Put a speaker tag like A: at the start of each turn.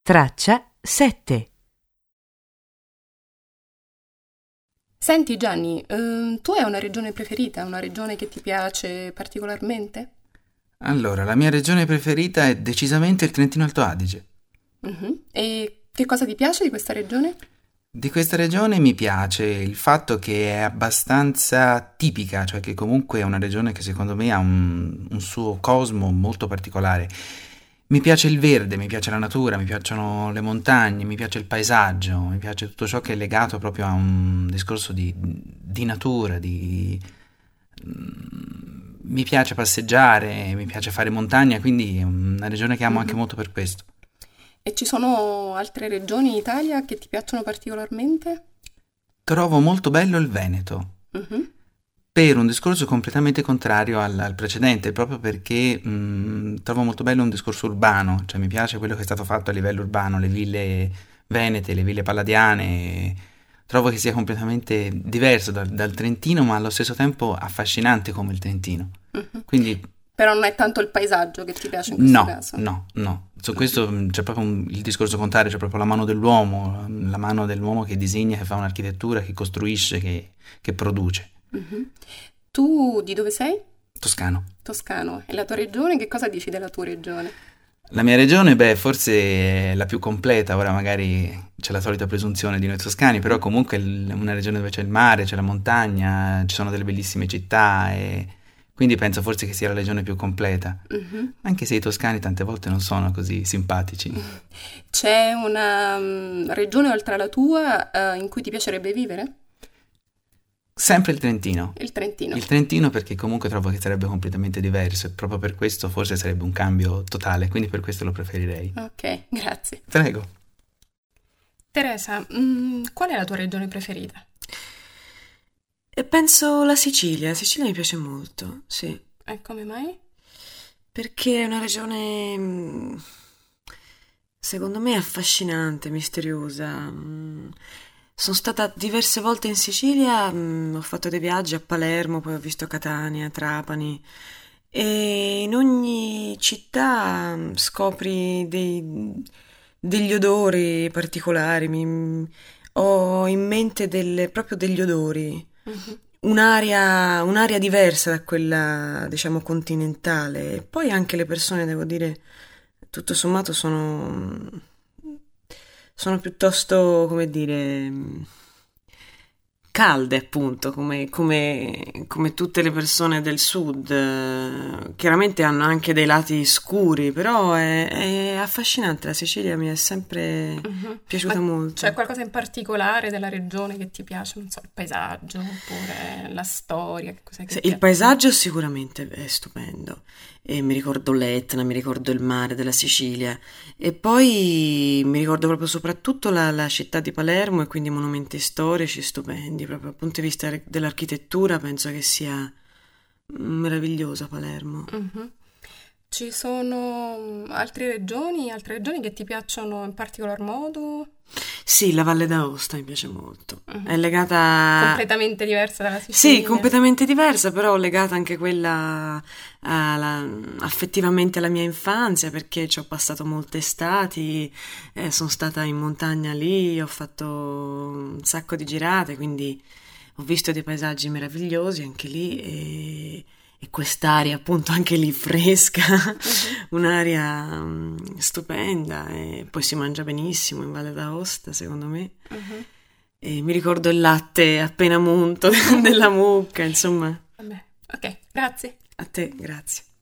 A: Traccia 7.
B: Senti Gianni, tu hai una regione preferita, una regione che ti piace particolarmente?
C: Allora, la mia regione preferita è decisamente il Trentino Alto Adige.
B: E che cosa ti piace di questa regione?
C: Di questa regione mi piace il fatto che è abbastanza tipica, cioè che comunque è una regione che secondo me ha un suo cosmo molto particolare. Mi piace il verde, mi piace la natura, mi piacciono le montagne, mi piace il paesaggio, mi piace tutto ciò che è legato proprio a un discorso di natura, mi piace passeggiare, mi piace fare montagna, quindi è una regione che amo anche molto per questo.
B: E ci sono altre regioni in Italia che ti piacciono particolarmente?
C: Trovo molto bello il Veneto, per un discorso completamente contrario al precedente, proprio perché trovo molto bello un discorso urbano, cioè mi piace quello che è stato fatto a livello urbano, le ville venete, le ville palladiane, trovo che sia completamente diverso dal Trentino, ma allo stesso tempo affascinante come il Trentino. Quindi
B: Però non è tanto il paesaggio che ti piace in questo caso.
C: no. Su questo c'è proprio il discorso contrario, c'è proprio la mano dell'uomo che disegna, che fa un'architettura, che costruisce, che produce.
B: Tu di dove sei?
C: Toscano.
B: Toscano. E la tua regione? Che cosa dici della tua regione?
C: La mia regione, forse è la più completa, ora magari c'è la solita presunzione di noi toscani, però comunque è una regione dove c'è il mare, c'è la montagna, ci sono delle bellissime città e quindi penso forse che sia la regione più completa, anche se i toscani tante volte non sono così simpatici.
B: C'è una regione oltre alla tua in cui ti piacerebbe vivere?
C: Sempre il Trentino.
B: Il Trentino.
C: Il Trentino perché comunque trovo che sarebbe completamente diverso e proprio per questo forse sarebbe un cambio totale, quindi per questo lo preferirei.
B: Ok, grazie.
C: Prego.
B: Teresa, qual è la tua regione preferita?
D: E penso la Sicilia. La Sicilia mi piace molto, sì.
B: E come mai?
D: Perché è una regione, secondo me, affascinante, misteriosa. Sono stata diverse volte in Sicilia, ho fatto dei viaggi a Palermo, poi ho visto Catania, Trapani e in ogni città scopri degli odori particolari, ho in mente proprio degli odori, un'aria diversa da quella, diciamo, continentale. E poi anche le persone, devo dire, tutto sommato sono piuttosto, come dire, calde, appunto, come tutte le persone del sud. Chiaramente hanno anche dei lati scuri, però è affascinante. La Sicilia mi è sempre piaciuta molto.
B: C'è qualcosa in particolare della regione che ti piace? Non so, il paesaggio oppure la storia? Che cos'è che
D: Sì,
B: ti
D: il
B: piace?
D: paesaggio sicuramente è stupendo. E mi ricordo l'Etna, mi ricordo il mare della Sicilia e poi mi ricordo proprio soprattutto la città di Palermo e quindi i monumenti storici stupendi, proprio dal punto di vista dell'architettura penso che sia meravigliosa Palermo.
B: Ci sono altre regioni che ti piacciono in particolar modo?
D: Sì, la Valle d'Aosta mi piace molto. È legata...
B: Completamente diversa dalla Sicilia?
D: Sì, completamente diversa, però legata anche quella affettivamente alla mia infanzia, perché ci ho passato molte estati, sono stata in montagna lì, ho fatto un sacco di girate, quindi ho visto dei paesaggi meravigliosi anche lì e quest'aria appunto anche lì fresca, un'aria stupenda e poi si mangia benissimo in Valle d'Aosta secondo me. E mi ricordo il latte appena munto della mucca, insomma.
B: Vabbè, ok, grazie.
D: A te, grazie.